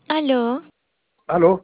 Aló, Aló,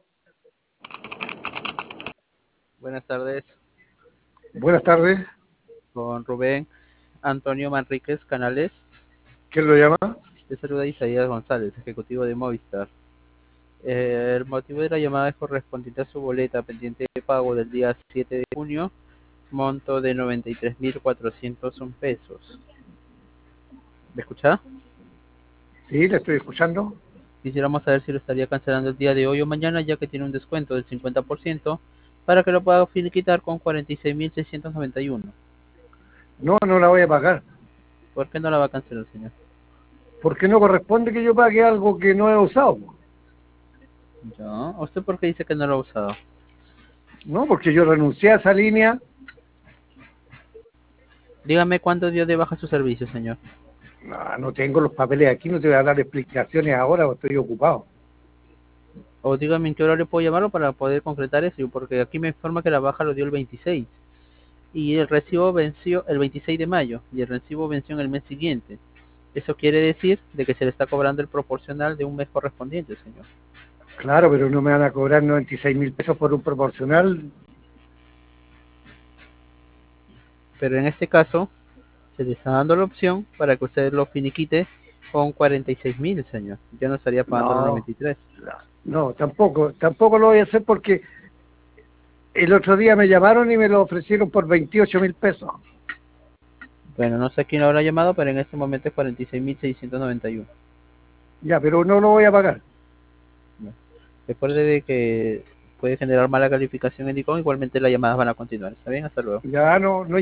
Buenas tardes, buenas tardes. con Rubén Antonio Manríquez Canales. ¿Quién lo llama? Te saluda Isaías González, ejecutivo de Movistar. El motivo de la llamada es correspondiente a su boleta pendiente de pago del día 7 de junio, monto de 93.401 pesos. ¿Me escucha? Sí, le estoy escuchando. Quisiéramos saber si lo estaría cancelando el día de hoy o mañana, ya que tiene un descuento del 50% para que lo pueda finiquitar con 46.691. No, no la voy a pagar. ¿Por qué no la va a cancelar, señor? Porque no corresponde que yo pague algo que no he usado. ¿Ya? ¿Usted por qué dice que no lo ha usado? No, porque yo renuncié a esa línea. Dígame cuándo dio de baja su servicio, señor. No, no tengo los papeles aquí, no te voy a dar explicaciones ahora, estoy ocupado. O dígame en qué hora le puedo llamarlo para poder concretar eso, porque aquí me informa que la baja lo dio el 26 y el recibo venció el 26 de mayo y el recibo venció en el mes siguiente. Eso quiere decir de que se le está cobrando el proporcional de un mes correspondiente, señor. Claro, pero no me van a cobrar 96.000 pesos por un proporcional. Pero en este caso, se le está dando la opción para que usted lo finiquite con 46.000, señor. Ya no estaría pagando los No, 93. no, tampoco lo voy a hacer porque el otro día me llamaron y me lo ofrecieron por 28.000 pesos. Bueno, no sé quién lo habrá llamado, pero en este momento es 46.691. Ya, pero no lo voy a pagar. Recuerde de que puede generar mala calificación en ICON, igualmente las llamadas van a continuar. ¿Está bien? Hasta luego. Ya no